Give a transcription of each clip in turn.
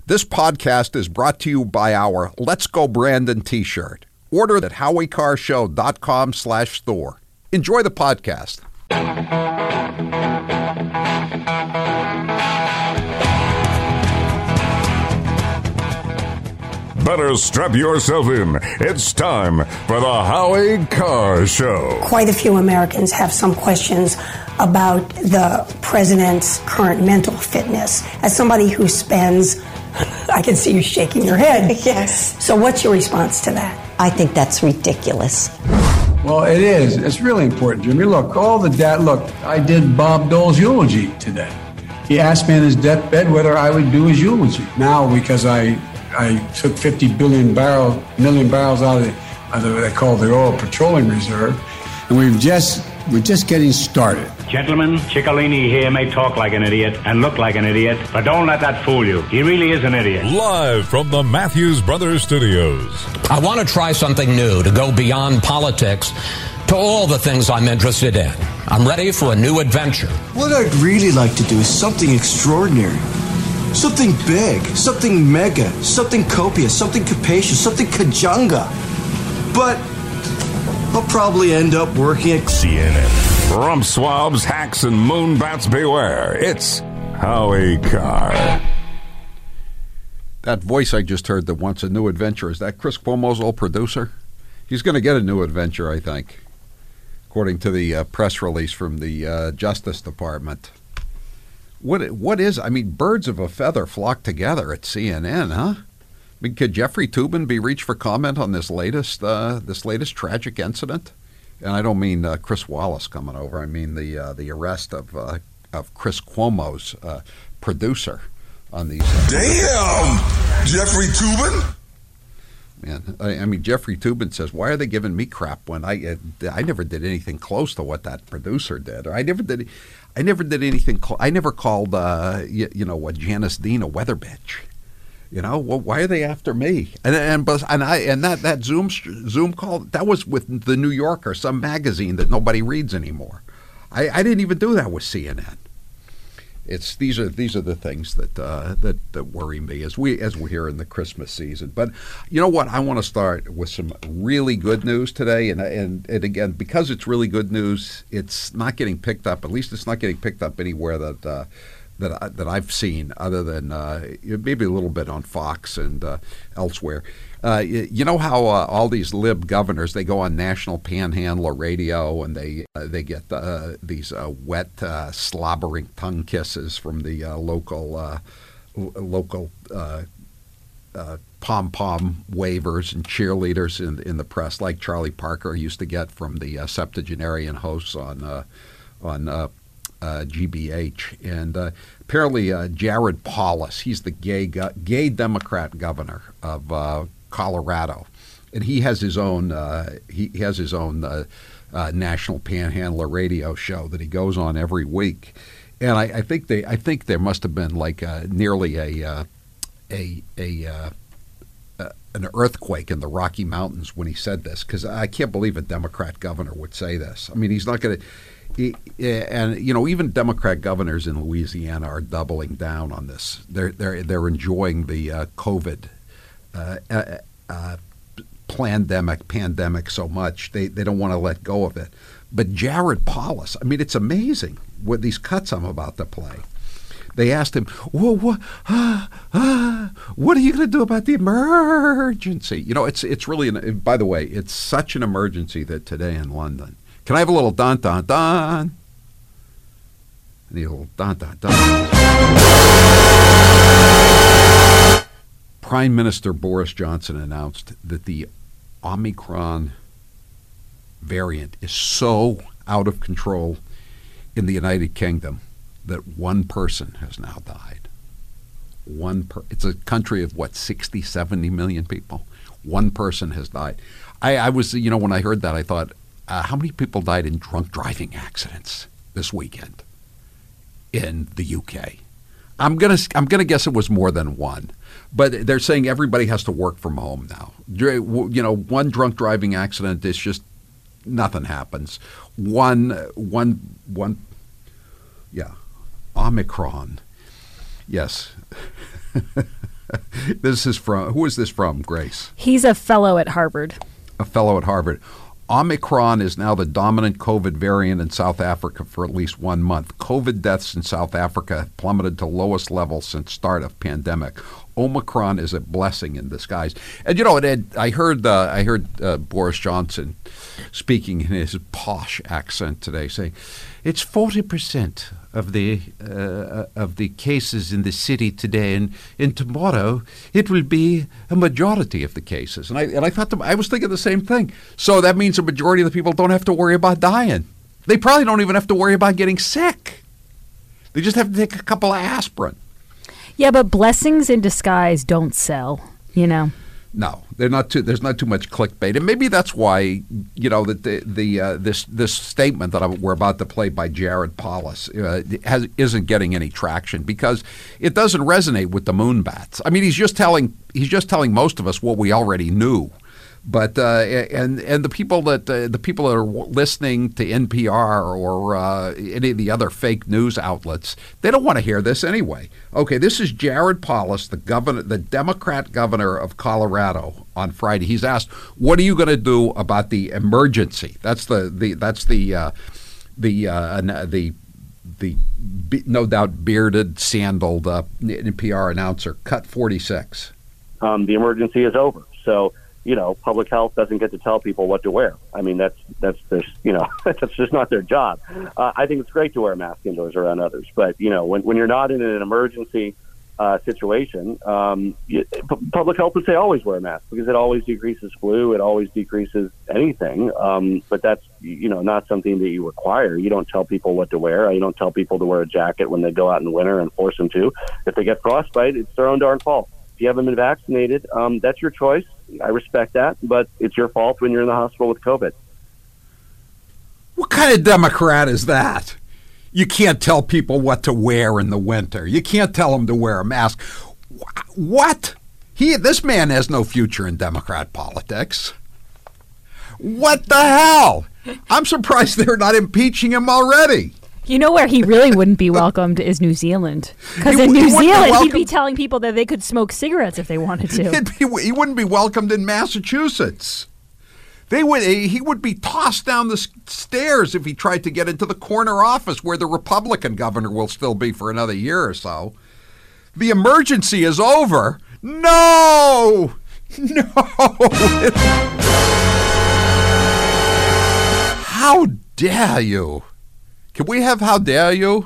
This podcast is brought to you by our Let's Go Brandon t-shirt. Order at HowieCarrShow.com/store. Enjoy the podcast. Better strap yourself in. It's time for the Howie Carr Show. Quite a few Americans have some questions about the president's current mental fitness. As somebody who spends, I can see you shaking your head. Yes. So what's your response to that? I think that's ridiculous. Well, it is. It's really important, Jimmy. Look, I did Bob Dole's eulogy today. He asked me on his deathbed whether I would do his eulogy. Now, because I took 50 million barrels out of what they call the oil petroleum reserve, and we're just getting started. Gentlemen, Ciccolini here may talk like an idiot and look like an idiot, but don't let that fool you. He really is an idiot. Live from the Matthews Brothers Studios. I want to try something new, to go beyond politics to all the things I'm interested in. I'm ready for a new adventure. What I'd really like to do is something extraordinary. Something big, something mega, something copious, something capacious, something kajunga. But I'll probably end up working at CNN. Rump swabs, hacks, and moonbats beware. It's Howie Carr. That voice I just heard that wants a new adventure, is that Chris Cuomo's old producer? He's going to get a new adventure, I think, according to the press release from the Justice Department. What is, I mean, birds of a feather flock together at CNN, huh? I mean, could Jeffrey Toobin be reached for comment on this latest tragic incident? And I don't mean Chris Wallace coming over. I mean the arrest of Chris Cuomo's producer on these. Damn, Jeffrey Toobin. Man, I mean, Jeffrey Toobin says, "Why are they giving me crap when I never did anything close to what that producer did? Or I never did anything. I never called Janice Dean a weather bitch. You know, well, why are they after me? And that Zoom call, that was with the New Yorker, some magazine that nobody reads anymore. I didn't even do that with CNN. These are the things that worry me as we're here in the Christmas season. But you know what? I want to start with some really good news today, and again, because it's really good news, it's not getting picked up. At least it's not getting picked up anywhere that I've seen, other than maybe a little bit on Fox and elsewhere. You know how all these lib governors, they go on national panhandler radio and they get these wet, slobbering tongue kisses from the local pom-pom wavers and cheerleaders in the press, like Charlie Parker used to get from the septuagenarian hosts on GBH. And apparently Jared Polis, he's the gay Democrat governor of Colorado, and he has his own national panhandler radio show that he goes on every week. And I think there must have been like nearly an earthquake in the Rocky Mountains when he said this, because I can't believe a Democrat governor would say this. I mean, he's not going to. And you know, even Democrat governors in Louisiana are doubling down on this. They're enjoying the COVID pandemic so much they don't want to let go of it. But Jared Polis, I mean, it's amazing what these cuts I'm about to play. They asked him, well, what are you going to do about the emergency? You know, it's really, by the way, it's such an emergency that today in London. Can I have a little dun dun dun? I need a little dun dun dun. Prime Minister Boris Johnson announced that the Omicron variant is so out of control in the United Kingdom that one person has now died. It's a country of, 60, 70 million people? One person has died. I was, when I heard that, I thought, how many people died in drunk driving accidents this weekend in the UK? I'm gonna guess it was more than one, but they're saying everybody has to work from home now. One drunk driving accident is just nothing happens. Omicron, yes. This is from, who is this from, Grace? He's a fellow at Harvard. A fellow at Harvard. Omicron is now the dominant COVID variant in South Africa for at least 1 month. COVID deaths in South Africa plummeted to lowest level since start of pandemic. Omicron is a blessing in disguise. And you know, I heard Boris Johnson speaking in his posh accent today, saying it's 40% of the cases in the city today, and tomorrow it will be a majority of the cases. And I thought I was thinking the same thing. So that means a majority of the people don't have to worry about dying. They probably don't even have to worry about getting sick. They just have to take a couple of aspirin. Yeah, but blessings in disguise don't sell, you know. No, they're not too. There's not too much clickbait, and maybe that's why that this statement that we're about to play by Jared Polis isn't getting any traction because it doesn't resonate with the Moonbats. I mean, he's just telling most of us what we already knew. But and the people that are listening to NPR or any of the other fake news outlets, they don't want to hear this anyway. Okay, this is Jared Polis, the Democrat governor of Colorado, on Friday. He's asked, "What are you going to do about the emergency?" That's the no doubt bearded, sandaled NPR announcer, Cut 46. The emergency is over, so. Public health doesn't get to tell people what to wear. I mean, that's just not their job. I think it's great to wear a mask indoors around others, but when you're not in an emergency situation, public health would say always wear a mask because it always decreases flu, it always decreases anything. But that's not something that you require. You don't tell people what to wear. You don't tell people to wear a jacket when they go out in the winter and force them to. If they get frostbite, it's their own darn fault. If you haven't been vaccinated, that's your choice. I respect that, but it's your fault when you're in the hospital with COVID. What kind of Democrat is that? You can't tell people what to wear in the winter. You can't tell them to wear a mask. What? This man has no future in Democrat politics. What the hell? I'm surprised they're not impeaching him already. You know where he really wouldn't be welcomed is New Zealand. Because in New Zealand, he'd be telling people that they could smoke cigarettes if they wanted to. He wouldn't be welcomed in Massachusetts. He would be tossed down the stairs if he tried to get into the corner office where the Republican governor will still be for another year or so. The emergency is over. No! How dare you? Can we have how dare you?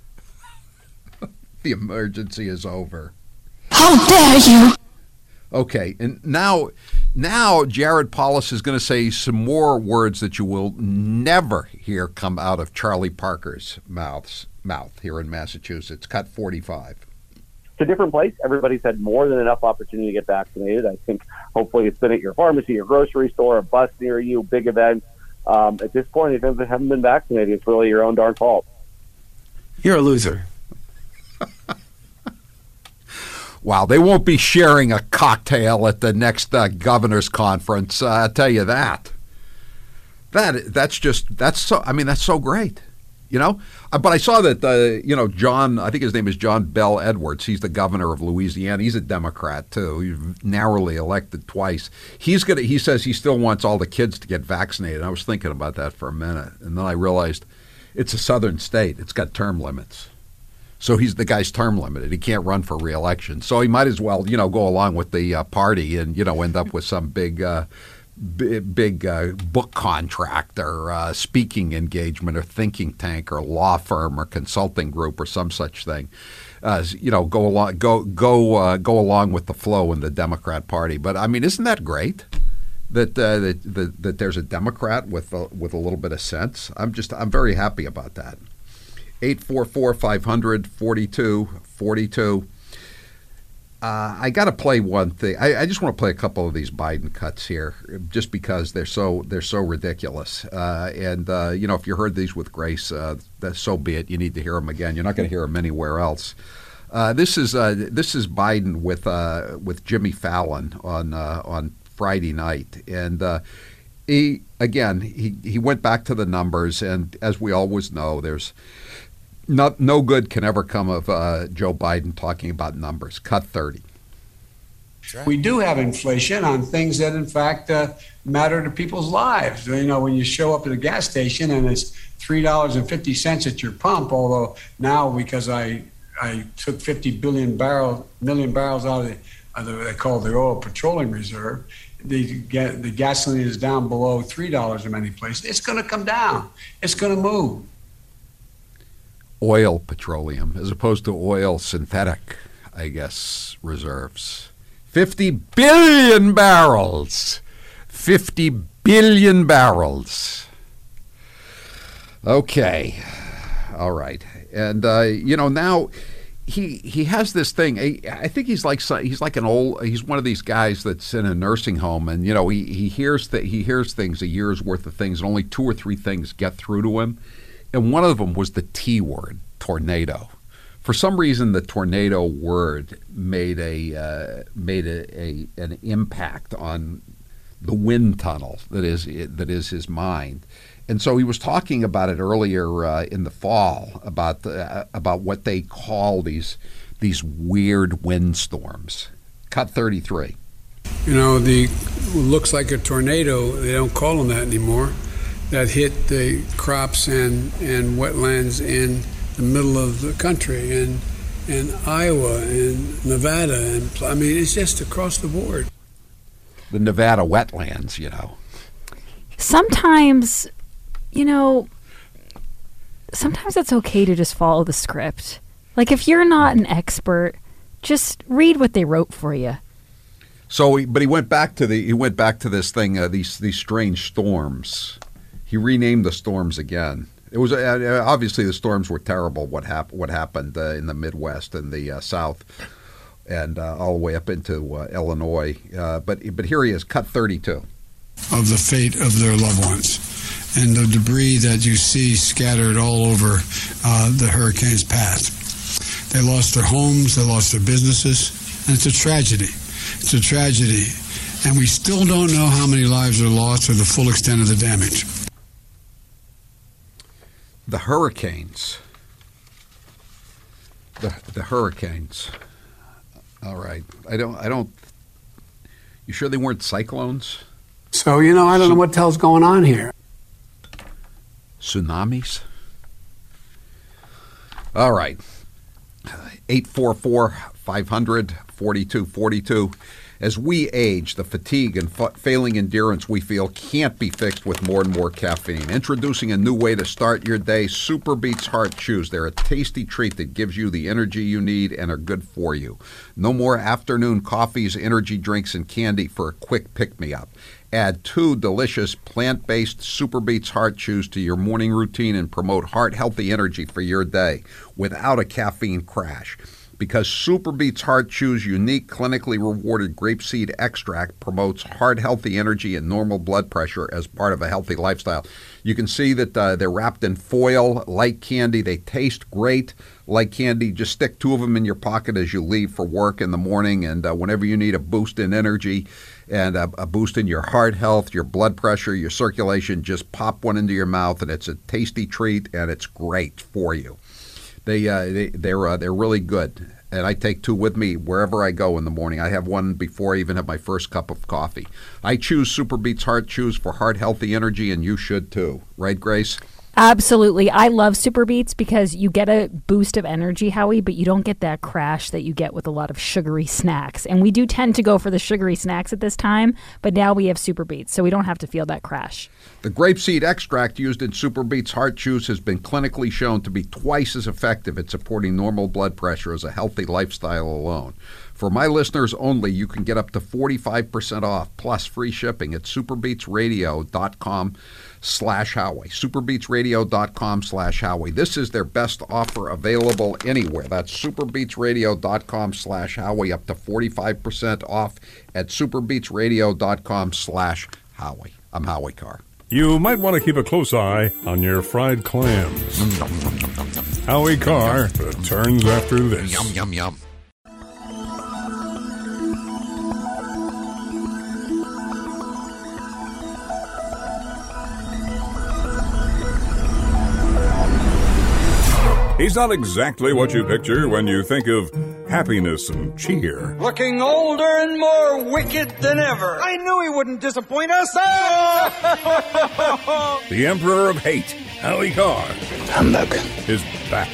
The emergency is over. How dare you? Okay, and now Jared Polis is going to say some more words that you will never hear come out of Charlie Parker's mouth here in Massachusetts. Cut 45. It's a different place. Everybody's had more than enough opportunity to get vaccinated. I think hopefully it's been at your pharmacy, your grocery store, a bus near you, big events. At this point, if you haven't been vaccinated, it's really your own darn fault. You're a loser. Wow, they won't be sharing a cocktail at the next governor's conference. I'll tell you that. That's so great. But I saw that, John, I think his name is John Bell Edwards. He's the governor of Louisiana. He's a Democrat, too. He's narrowly elected twice. He says he still wants all the kids to get vaccinated. I was thinking about that for a minute. And then I realized it's a southern state. It's got term limits. So the guy's term limited. He can't run for re-election. So he might as well, go along with the party and, end up with some big book contract or speaking engagement or thinking tank or law firm or consulting group or some such thing. Go along with the flow in the Democrat Party. But I mean, isn't that great that there's a Democrat with a little bit of sense? I'm very happy about that. 844-500-4242. I got to play one thing. I just want to play a couple of these Biden cuts here, just because they're so ridiculous. If you heard these with Grace, so be it. You need to hear them again. You're not going to hear them anywhere else. This is Biden with Jimmy Fallon on Friday night, and he went back to the numbers, and as we always know, there's no good can ever come of Joe Biden talking about numbers. Cut 30. Right. We do have inflation on things that, in fact, matter to people's lives. You know, when you show up at a gas station and it's $3.50 at your pump, although now because I took 50 million barrels out of they call the oil petroleum reserve, the gasoline is down below $3 in many places. It's going to come down. It's going to move. Oil petroleum as opposed to oil synthetic, I guess, reserves. 50 billion barrels. 50 billion barrels. Okay. All right. And, now he has this thing. I think he's like he's one of these guys that's in a nursing home, and, he hears things, a year's worth of things, and only 2 or 3 things get through to him. And one of them was the T word, tornado. For some reason, the tornado word made an impact on the wind tunnel that is his mind. And so he was talking about it earlier in the fall about what they call these weird windstorms. Cut 33. Looks like a tornado. They don't call them that anymore. That hit the crops and wetlands in the middle of the country and Iowa and Nevada. And it's just across the board. The Nevada wetlands, Sometimes, sometimes it's okay to just follow the script. Like, if you're not an expert, just read what they wrote for you. So, but he went back to this thing, these strange storms. He renamed the storms again. It was obviously the storms were terrible. What happened in the Midwest and the South, and all the way up into Illinois. But here he is, cut 32. Of the fate of their loved ones, and the debris that you see scattered all over the hurricane's path. They lost their homes, they lost their businesses, and it's a tragedy. It's a tragedy, and we still don't know how many lives are lost or the full extent of the damage. The hurricanes. The hurricanes. All right. I don't. You sure they weren't cyclones? So, I don't know what the hell's going on here. Tsunamis? All right. 844-500-4242. As we age, the fatigue and failing endurance we feel can't be fixed with more and more caffeine. Introducing a new way to start your day, Super Beets Heart Chews. They're a tasty treat that gives you the energy you need and are good for you. No more afternoon coffees, energy drinks, and candy for a quick pick-me-up. Add 2 delicious plant-based Super Beets Heart Chews to your morning routine and promote heart-healthy energy for your day without a caffeine crash. Because Super Beets Heart Chews' unique, clinically rewarded grapeseed extract promotes heart-healthy energy and normal blood pressure as part of a healthy lifestyle. You can see that they're wrapped in foil, like candy. They taste great, like candy. Just stick 2 of them in your pocket as you leave for work in the morning, and whenever you need a boost in energy and a boost in your heart health, your blood pressure, your circulation, just pop one into your mouth, and it's a tasty treat, and it's great for you. They're really good, and I take 2 with me wherever I go in the morning. I have one before I even have my first cup of coffee. I choose Super Beets Heart Chews for heart-healthy energy, and you should too. Right, Grace? Absolutely. I love Super Beets because you get a boost of energy, Howie, but you don't get that crash that you get with a lot of sugary snacks. And we do tend to go for the sugary snacks at this time, but now we have Super Beets, so we don't have to feel that crash. The grapeseed extract used in Super Beets Heart Chews has been clinically shown to be twice as effective at supporting normal blood pressure as a healthy lifestyle alone. For my listeners only, you can get up to 45% off plus free shipping at superbeetsradio.com/Howie. superbeetsradio.com/Howie. This is their best offer available anywhere. That's superbeetsradio.com/Howie, up to 45% off at superbeetsradio.com/Howie. I'm Howie Carr. You might want to keep a close eye on your fried clams. Howie Carr returns after this. Yum, yum, yum. He's not exactly what you picture when you think of happiness and cheer. Looking older and more wicked than ever. I knew he wouldn't disappoint us. The Emperor of Hate, Howie Carr, Humbug, is back.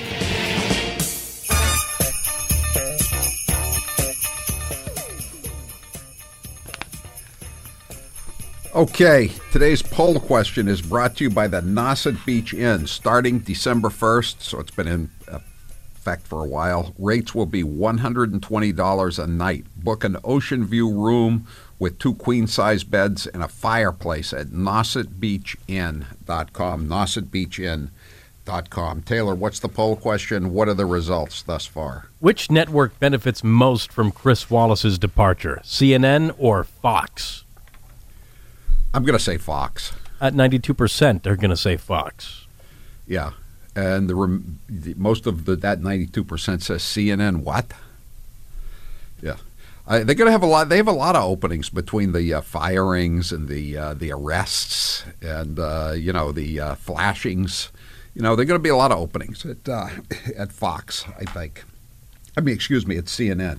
Okay, today's poll question is brought to you by the Nauset Beach Inn. Starting December 1st, so it's been in effect for a while, rates will be $120 a night. Book an ocean view room with 2 queen-size beds and a fireplace at nausetbeachin.com, nausetbeachin.com. Taylor, what's the poll question? What are the results thus far? Which network benefits most from Chris Wallace's departure, CNN or Fox? I'm going to say Fox. At 92%, they're going to say Fox. Yeah, and most of that 92% says CNN. What? Yeah, they're going to have a lot. They have a lot of openings between the firings and the arrests and the flashings. They're going to be a lot of openings at Fox. I think. At CNN.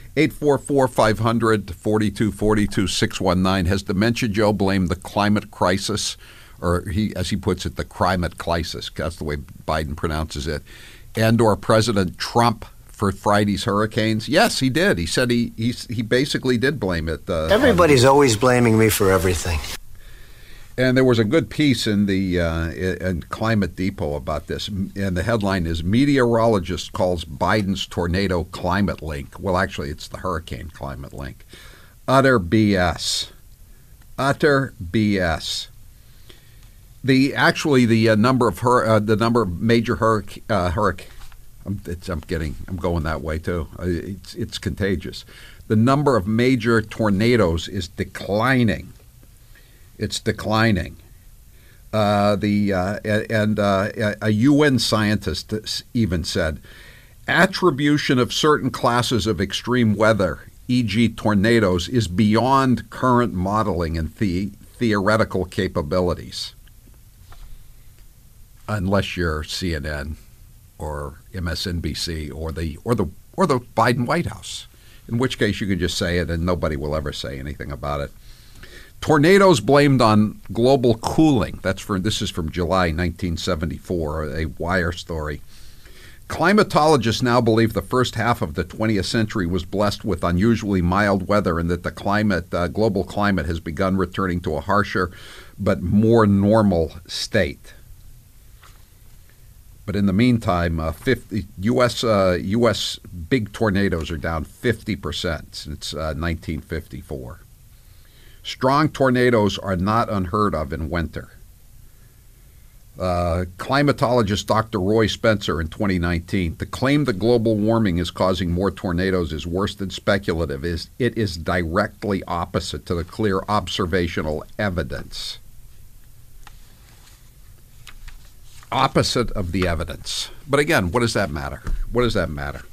844-500-4242, 619. Has Dementia Joe blamed the climate crisis, or as he puts it, the climate crisis, that's the way Biden pronounces it, and or President Trump for Friday's hurricanes? Yes, he did. He said he basically did blame it. Everybody's always blaming me for everything. And there was a good piece in the in Climate Depot about this, and the headline is Meteorologist Calls Biden's Tornado Climate Link. Well, actually, it's the Hurricane Climate Link. Utter BS. Utter BS. The number of major hurricane. I'm going that way too. It's contagious. The number of major tornadoes is declining. It's declining. A UN scientist even said, attribution of certain classes of extreme weather, e.g. tornadoes, is beyond current modeling and theoretical capabilities. Unless you're CNN or MSNBC or the Biden White House, in which case you can just say it and nobody will ever say anything about it. Tornadoes blamed on global cooling. This is from July 1974, a Wire story. Climatologists now believe the first half of the 20th century was blessed with unusually mild weather, and that the global climate has begun returning to a harsher but more normal state. But in the meantime, U.S. big tornadoes are down 50% since 1954. Strong tornadoes are not unheard of in winter. Climatologist Dr. Roy Spencer in 2019, to claim that global warming is causing more tornadoes is worse than speculative. It is directly opposite to the clear observational evidence. Opposite of the evidence. But again, what does that matter? What does that matter?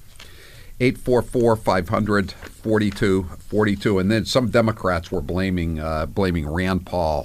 844-500-4242, and then some Democrats were blaming Rand Paul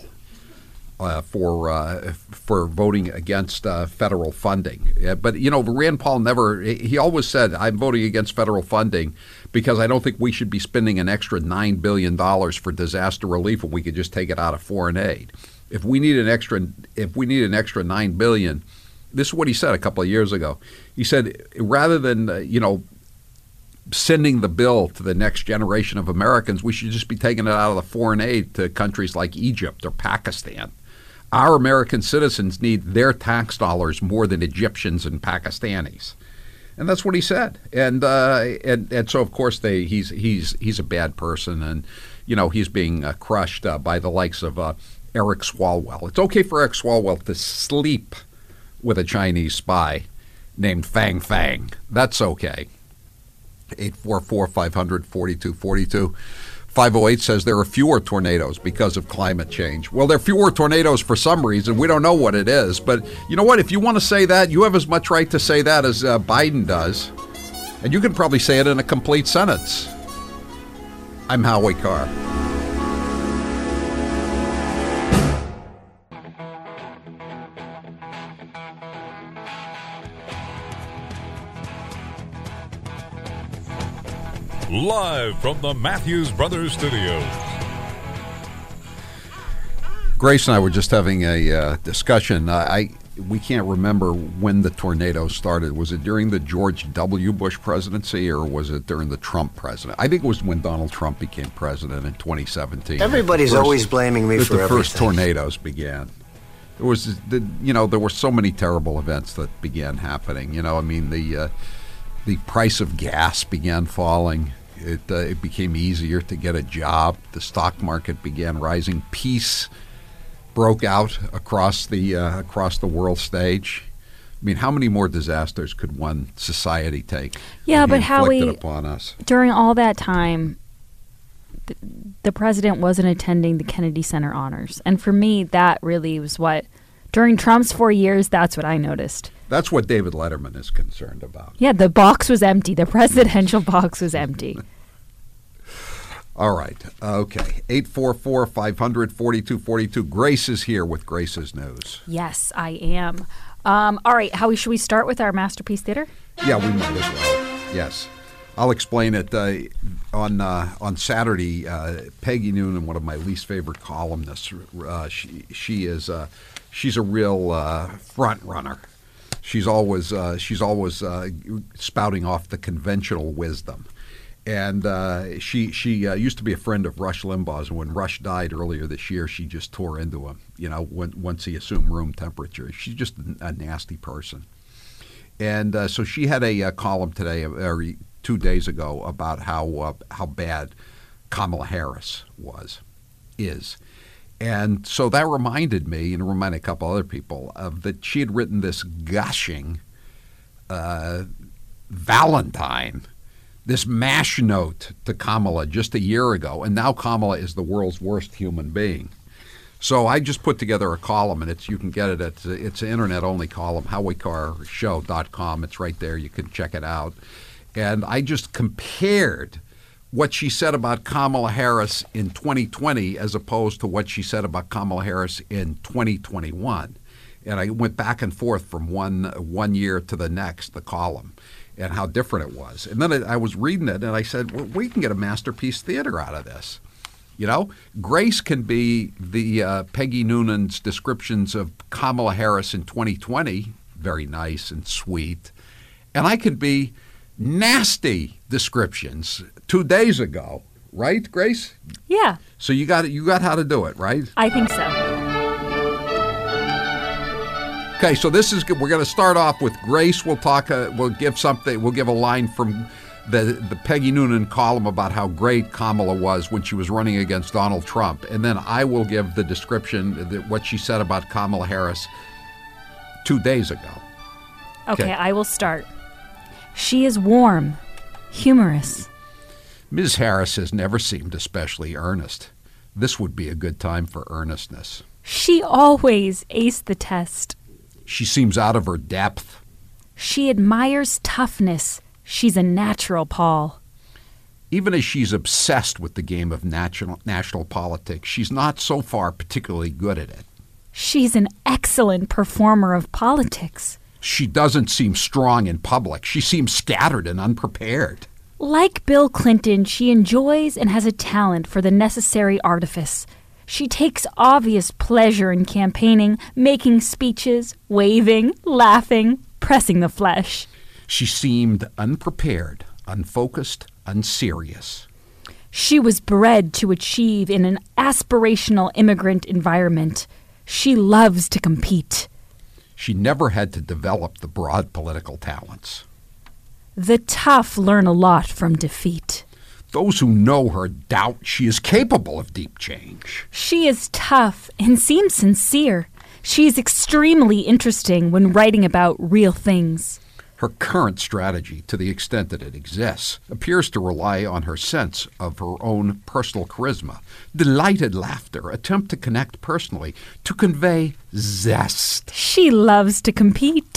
for voting against federal funding. But Rand Paul he always said, I'm voting against federal funding because I don't think we should be spending an extra $9 billion for disaster relief when we could just take it out of foreign aid. If we need an extra $9 billion, this is what he said a couple of years ago. He said, rather than sending the bill to the next generation of Americans, we should just be taking it out of the foreign aid to countries like Egypt or Pakistan. Our American citizens need their tax dollars more than Egyptians and Pakistanis, and that's what he said. And so of course he's a bad person, and he's being crushed by the likes of Eric Swalwell. It's okay for Eric Swalwell to sleep with a Chinese spy named Fang Fang. That's okay. 844-500-4242. 508 says there are fewer tornadoes because of climate change. Well, there are fewer tornadoes for some reason. We don't know what it is. But you know what? If you want to say that, you have as much right to say that as Biden does. And you can probably say it in a complete sentence. I'm Howie Carr. live from the Matthews Brothers Studios. Grace and I were just having a discussion. We can't remember when the tornado started. Was it during the George W. Bush presidency or was it during the Trump presidency? I think it was when Donald Trump became president in 2017. Everybody's always blaming me for the everything. first tornadoes began. There was, there were so many terrible events that began happening. The price of gas began falling. It became easier to get a job. The stock market began rising. Peace broke out across the world stage. I mean, how many more disasters could one society take? Yeah, but inflicted upon us during all that time, the president wasn't attending the Kennedy Center honors, and for me, that really was what during Trump's 4 years. That's what I noticed. That's what David Letterman is concerned about. Yeah, the box was empty. The presidential box was empty. All right. Okay. 844-500-4242. Grace is here with Grace's News. Yes, I am. All right. Howie, should we start with our Masterpiece Theater? Yeah, we might as well. Yes. I'll explain it. On Saturday, Peggy Noonan, one of my least favorite columnists, she's a real front runner. She's always spouting off the conventional wisdom. And she used to be a friend of Rush Limbaugh's. And when Rush died earlier this year, she just tore into him, once he assumed room temperature. She's just a nasty person. And so she had a column today, or 2 days ago, about how bad Kamala Harris is. And so that reminded me, and reminded a couple other people, that she had written this gushing Valentine, this mash note to Kamala just a year ago, and now Kamala is the world's worst human being. So I just put together a column, and you can get it. It's an internet-only column, HowieCarrShow.com. It's right there. You can check it out. And I just compared what she said about Kamala Harris in 2020 as opposed to what she said about Kamala Harris in 2021. And I went back and forth from one year to the next, the column, and how different it was. And then I was reading it, and I said, well, we can get a Masterpiece Theater out of this. Grace can be the Peggy Noonan's descriptions of Kamala Harris in 2020, very nice and sweet. And I could be nasty descriptions 2 days ago, right, Grace? Yeah. So you got how to do it, right? I think so. Okay, so this is good. We're going to start off with Grace. We'll talk. We'll give a line from the Peggy Noonan column about how great Kamala was when she was running against Donald Trump, and then I will give the description what she said about Kamala Harris 2 days ago. Okay, I will start. She is warm, humorous. Ms. Harris has never seemed especially earnest. This would be a good time for earnestness. She always aced the test. She seems out of her depth. She admires toughness. She's a natural, Paul. Even as she's obsessed with the game of national politics, she's not so far particularly good at it. She's an excellent performer of politics. She doesn't seem strong in public. She seems scattered and unprepared. Like Bill Clinton, she enjoys and has a talent for the necessary artifice. She takes obvious pleasure in campaigning, making speeches, waving, laughing, pressing the flesh. She seemed unprepared, unfocused, unserious. She was bred to achieve in an aspirational immigrant environment. She loves to compete. She never had to develop the broad political talents. The tough learn a lot from defeat. Those who know her doubt she is capable of deep change. She is tough and seems sincere. She is extremely interesting when writing about real things. Her current strategy, to the extent that it exists, appears to rely on her sense of her own personal charisma, delighted laughter, attempt to connect personally, to convey zest. She loves to compete.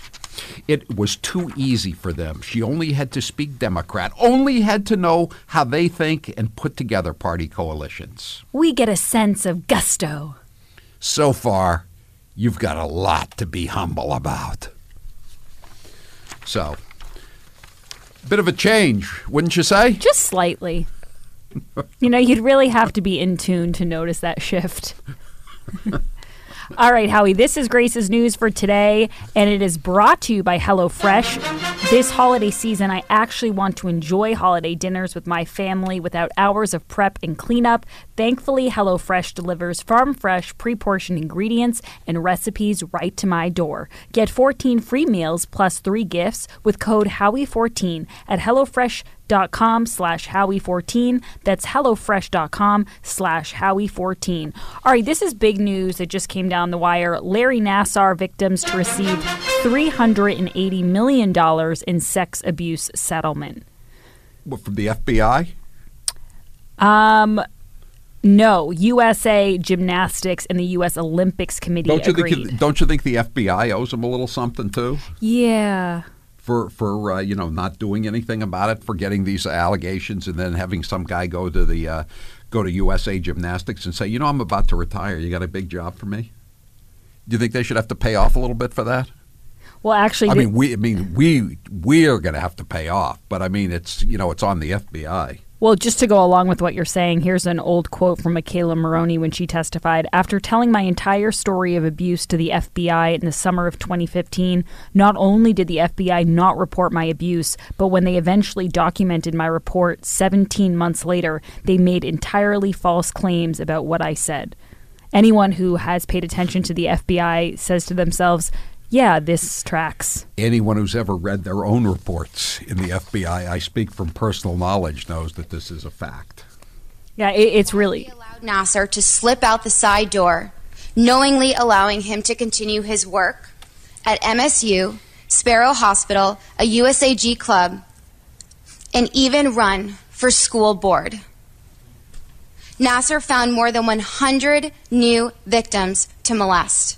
It was too easy for them. She only had to speak Democrat, only had to know how they think and put together party coalitions. We get a sense of gusto. So far, you've got a lot to be humble about. So, Bit of a change, wouldn't you say? Just slightly. You'd really have to be in tune to notice that shift. All right, Howie, this is Grace's news for today, and it is brought to you by HelloFresh. This holiday season, I actually want to enjoy holiday dinners with my family without hours of prep and cleanup. Thankfully, HelloFresh delivers farm-fresh, pre-portioned ingredients and recipes right to my door. Get 14 free meals plus 3 gifts with code Howie14 at HelloFresh.com/Howie14. That's HelloFresh.com/Howie14. All right, this is big news that just came down the wire. Larry Nassar victims to receive $380 million in sex abuse settlement. What, from the FBI? No, USA Gymnastics and the U.S. Olympics Committee agreed. Don't you think the FBI owes them a little something too? Yeah. For not doing anything about it, for getting these allegations, and then having some guy go to USA Gymnastics and say, I'm about to retire. You got a big job for me? Do you think they should have to pay off a little bit for that? Well, actually, we are going to have to pay off, but it's it's on the FBI. Well, just to go along with what you're saying, here's an old quote from Michaela Maroney when she testified. After telling my entire story of abuse to the FBI in the summer of 2015, not only did the FBI not report my abuse, but when they eventually documented my report 17 months later, they made entirely false claims about what I said. Anyone who has paid attention to the FBI says to themselves, yeah, this tracks. Anyone who's ever read their own reports in the FBI, I speak from personal knowledge, knows that this is a fact. Yeah, it's really... He allowed Nassar to slip out the side door, knowingly allowing him to continue his work at MSU, Sparrow Hospital, a USAG club, and even run for school board. Nassar found more than 100 new victims to molest.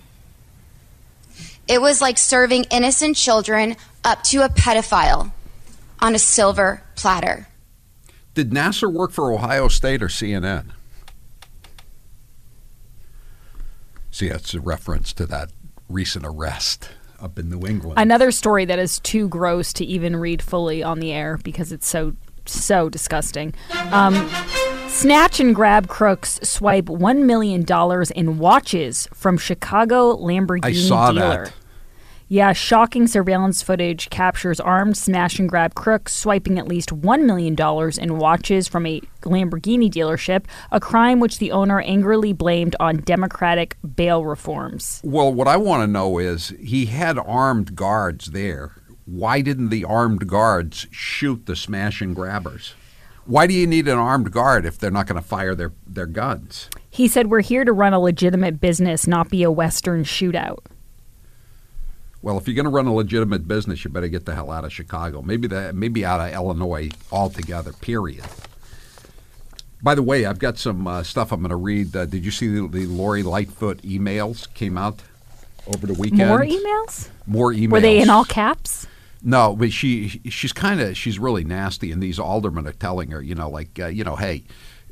It was like serving innocent children up to a pedophile on a silver platter. Did Nassar work for Ohio State or CNN? See, that's a reference to that recent arrest up in New England. Another story that is too gross to even read fully on the air because it's so disgusting. Snatch and grab crooks swipe $1 million in watches from Chicago Lamborghini dealer. That. Yeah, shocking surveillance footage captures armed smash and grab crooks swiping at least $1 million in watches from a Lamborghini dealership, a crime which the owner angrily blamed on Democratic bail reforms. Well, what I want to know is he had armed guards there. Why didn't the armed guards shoot the smash and grabbers? Why do you need an armed guard if they're not going to fire their guns? He said, we're here to run a legitimate business, not be a Western shootout. Well, if you're going to run a legitimate business, you better get the hell out of Chicago. Maybe out of Illinois altogether, period. By the way, I've got some stuff I'm going to read. Did you see the Lori Lightfoot emails came out over the weekend? More emails? More emails. Were they in all caps? No, but she's really nasty, and these aldermen are telling her, hey,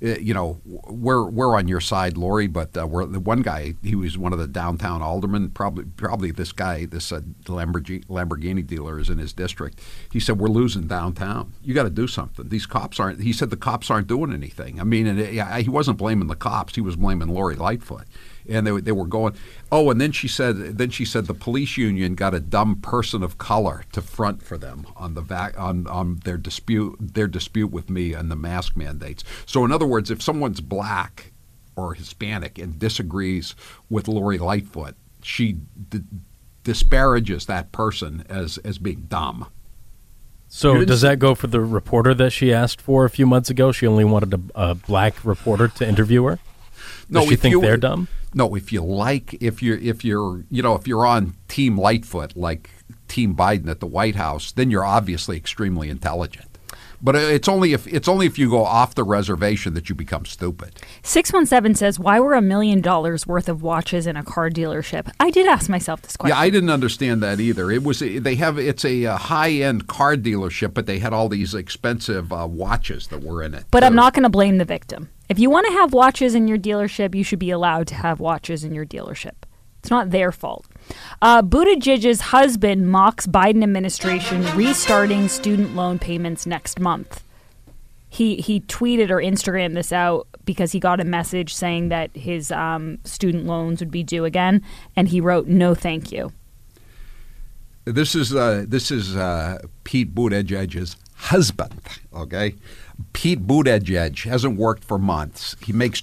we're on your side, Lori, but we're the one guy. He was one of the downtown aldermen. Probably this guy, this Lamborghini dealer, is in his district. He said, we're losing downtown. You got to do something. These cops aren't. He said the cops aren't doing anything. I mean, he wasn't blaming the cops. He was blaming Lori Lightfoot. And they were going. Oh, and then she said the police union got a dumb person of color to front for them on their dispute with me and the mask mandates. So in other words, if someone's black or Hispanic and disagrees with Lori Lightfoot, she disparages that person as being dumb. So does that go for the reporter that she asked for a few months ago? She only wanted a black reporter to interview her. Does she think they're dumb? No, if you're on Team Lightfoot, like Team Biden at the White House, then you're obviously extremely intelligent. But it's only if you go off the reservation that you become stupid. 617 says, why were $1 million worth of watches in a car dealership? I did ask myself this question. Yeah, I didn't understand that either. It's a high-end car dealership, but they had all these expensive watches that were in it. But I'm not going to blame the victim. If you want to have watches in your dealership, you should be allowed to have watches in your dealership. It's not their fault. Buttigieg's husband mocks Biden administration restarting student loan payments next month. He tweeted or Instagrammed this out because he got a message saying that his student loans would be due again, and he wrote, "No, thank you." This is Pete Buttigieg's husband. Okay, Pete Buttigieg hasn't worked for months. He makes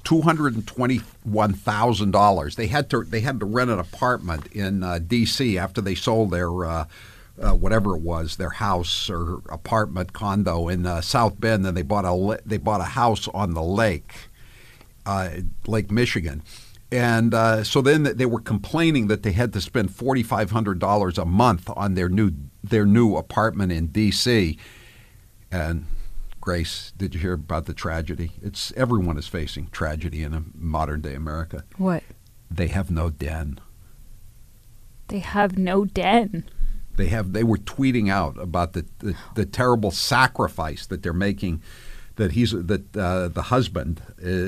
$221,000. They had to rent an apartment in D.C. after they sold their whatever it was, their house or apartment condo in South Bend. Then they bought a house on the lake, Lake Michigan. And so then they were complaining that they had to spend $4,500 a month on their new apartment in D.C. And Grace, did you hear about the tragedy? Everyone is facing tragedy in modern day America. What? They have no den. They have no den. They were tweeting out about the terrible sacrifice that they're making. That the husband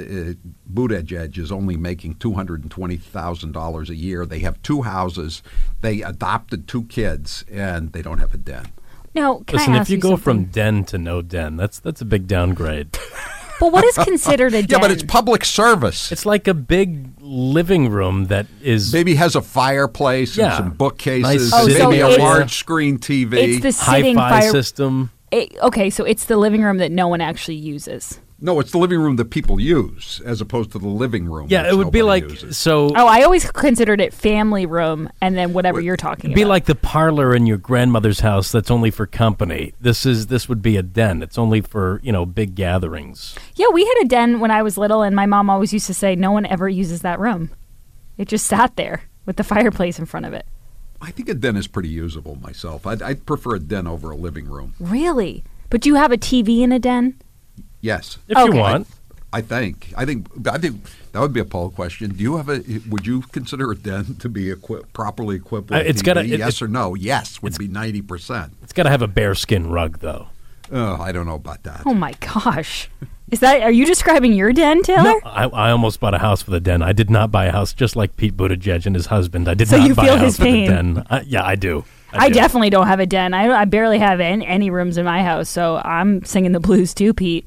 Buttigieg is only making $220,000 a year. They have 2 houses. They adopted 2 kids, and they don't have a den. Now, listen, if you go from den to no den, that's a big downgrade. But what is considered a den? Yeah, but it's public service. It's like a big living room that is maybe has a fireplace and some bookcases, nice maybe a large screen TV, it's the sitting hi-fi system. Okay, so it's the living room that no one actually uses. No, it's the living room that people use as opposed to the living room. Yeah, it would be like uses. so. Oh, I always considered it family room, and then whatever you're talking about. It'd be about. like the parlor in your grandmother's house that's only for company. This would be a den. It's only for big gatherings. Yeah, we had a den when I was little, and my mom always used to say no one ever uses that room. It just sat there with the fireplace in front of it. I think a den is pretty usable myself. I'd prefer a den over a living room. Really? But do you have a TV in a den? Yes. If you want. I think that would be a poll question. Would you consider a den to be properly equipped with it's TV? gotta, yes or no? Yes would be 90%. It's got to have a bearskin rug, though. Oh, I don't know about that. Oh, my gosh. Are you describing your den, Taylor? No, I almost bought a house with a den. I did not buy a house just like Pete Buttigieg and his husband. I did not buy a house with a den. Yeah, I do. I definitely don't have a den. I barely have any rooms in my house, so I'm singing the blues too, Pete.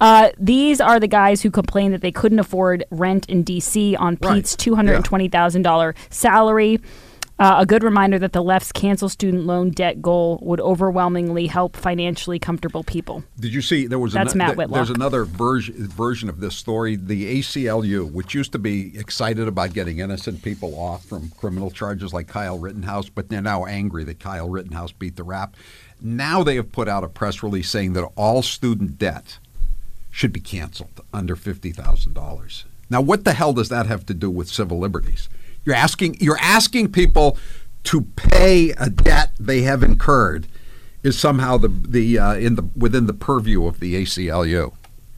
These are the guys who complained that they couldn't afford rent in D.C. on Pete's $220,000 salary. A good reminder that the left's cancel student loan debt goal would overwhelmingly help financially comfortable people. Did you see Matt Whitlock. There's another version of this story. The ACLU, which used to be excited about getting innocent people off from criminal charges like Kyle Rittenhouse, but they're now angry that Kyle Rittenhouse beat the rap. Now they have put out a press release saying that all student debt should be canceled under $50,000. Now, what the hell does that have to do with civil liberties? You're asking people to pay a debt they have incurred is somehow within the purview of the ACLU.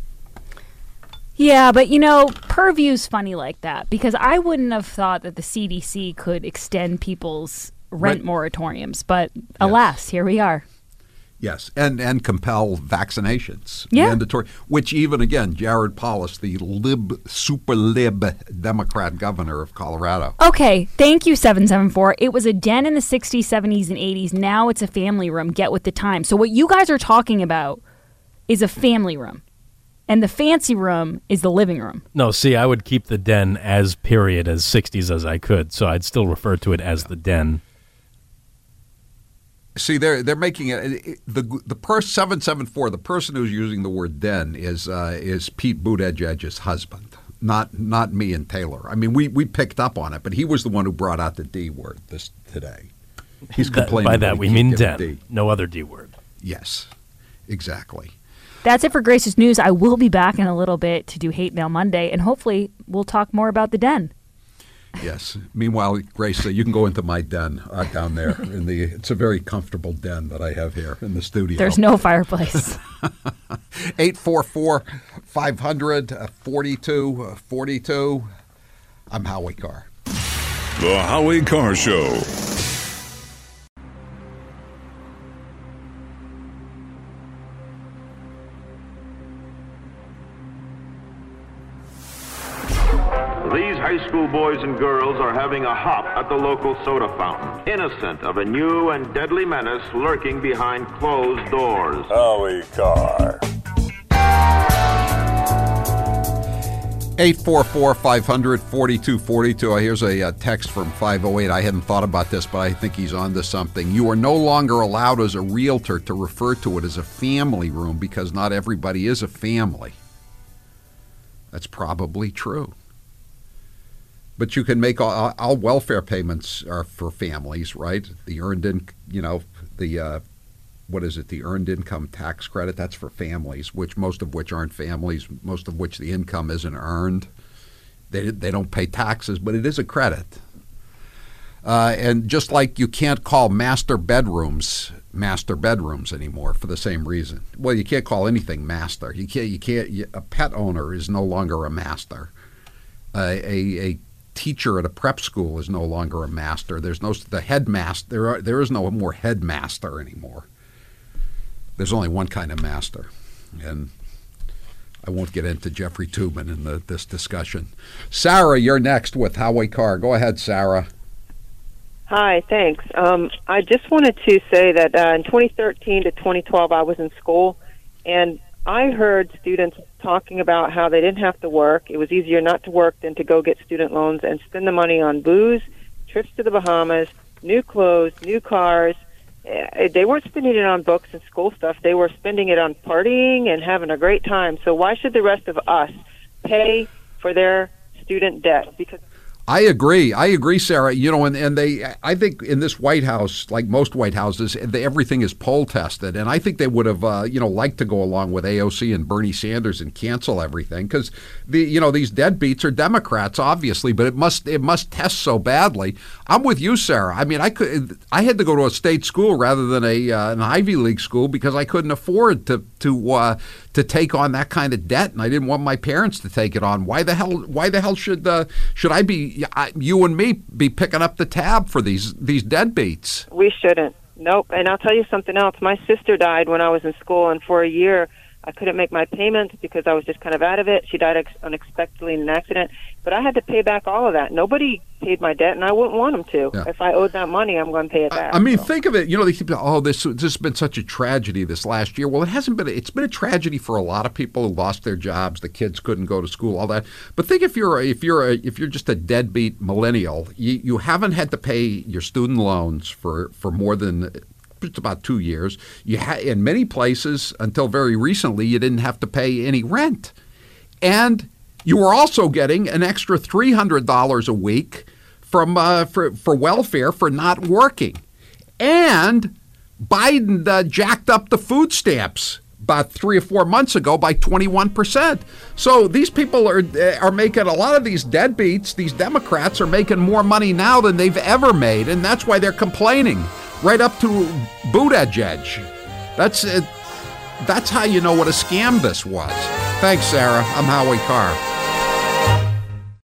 Yeah, but purview's funny like that because I wouldn't have thought that the CDC could extend people's rent moratoriums, but alas, here we are. Yes, and compel vaccinations. Yeah. Mandatory, which even, again, Jared Polis, the super lib Democrat governor of Colorado. Okay, thank you, 774. It was a den in the 60s, 70s, and 80s. Now it's a family room. Get with the time. So what you guys are talking about is a family room. And the fancy room is the living room. No, see, I would keep the den as 60s as I could. So I'd still refer to it as the den. See, they're making it the 774. The person who's using the word den is Pete Buttigieg's husband, not me and Taylor. I mean, we picked up on it, but he was the one who brought out the D word today. He's complaining. By that we mean den. No other D word. Yes, exactly. That's it for Grace's News. I will be back in a little bit to do Hate Mail Monday, and hopefully we'll talk more about the den. Yes. Meanwhile, Grace, you can go into my den down there. It's a very comfortable den that I have here in the studio. There's no fireplace. 844-500-4242. I'm Howie Carr. The Howie Carr Show. These high school boys and girls are having a hop at the local soda fountain, innocent of a new and deadly menace lurking behind closed doors. Howie Carr. 844-500-4242. Here's a text from 508. I hadn't thought about this, but I think he's on to something. You are no longer allowed as a realtor to refer to it as a family room because not everybody is a family. That's probably true. But you can make all welfare payments are for families, right? The earned the earned income tax credit, that's for families, most of which aren't families, most of which the income isn't earned. They don't pay taxes, but it is a credit. And just like you can't call master bedrooms anymore for the same reason. Well, you can't call anything master. You can't. A pet owner is no longer a master. A teacher at a prep school is no longer a master. There's the headmaster. There is no more headmaster anymore. There's only one kind of master, and I won't get into Jeffrey Toobin in this discussion. Sarah, you're next with Howie Carr. Go ahead, Sarah. Hi, thanks. I just wanted to say that in 2013 to 2012, I was in school, and I heard students talking about how they didn't have to work. It was easier not to work than to go get student loans and spend the money on booze, trips to the Bahamas, new clothes, new cars. They weren't spending it on books and school stuff. They were spending it on partying and having a great time. So why should the rest of us pay for their student debt? Because I agree, Sarah. I think in this White House, like most White Houses, everything is poll tested, and I think they would have, liked to go along with AOC and Bernie Sanders and cancel everything because these deadbeats are Democrats, obviously, but it must test so badly. I'm with you, Sarah. I mean, I had to go to a state school rather than an Ivy League school because I couldn't afford to take on that kind of debt, and I didn't want my parents to take it on. Why the hell should I be? You and me be picking up the tab for these deadbeats? We shouldn't. Nope. And I'll tell you something else. My sister died when I was in school, and for a year I couldn't make my payments because I was just kind of out of it. She died unexpectedly in an accident, but I had to pay back all of that. Nobody paid my debt, and I wouldn't want them to. Yeah. If I owed that money, I'm going to pay it back. Think of it. They keep, this has been such a tragedy this last year. Well, it hasn't been. It's been a tragedy for a lot of people who lost their jobs. The kids couldn't go to school, all that. But think if you're just a deadbeat millennial, you haven't had to pay your student loans for more than just about 2 years. In many places, until very recently, you didn't have to pay any rent. And you were also getting an extra $300 a week for welfare for not working. And Biden jacked up the food stamps about 3 or 4 months ago by 21%. So these people are making, a lot of these deadbeats, these Democrats are making more money now than they've ever made, and that's why they're complaining. Right up to Buttigieg. That's how you know what a scam this was. Thanks, Sarah. I'm Howie Carr.